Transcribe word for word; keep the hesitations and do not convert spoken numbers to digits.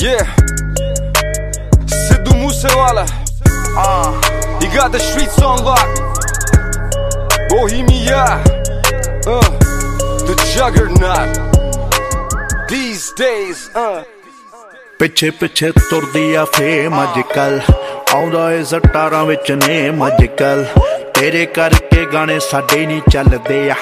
Yeah, Sidhu Moosewala. Uh, he got the streets on lock. Bohemia, uh, the juggernaut. These days, uh. ਪਿੱਛੇ ਪਿੱਛੇ ਤੁਰਦੀ ਆ fame ਅੱਜ ਕੱਲ ਆਉਂਦਾ ਏ ਸਟਾਰਾਂ ਵਿੱਚ ਨੇਮ ਅੱਜ ਕੱਲ ਤੇਰੇ ਕਰਕੇ ਗਾਣੇ ਸਾਡੇ ਨਹੀਂ ਚੱਲਦੇ ਆ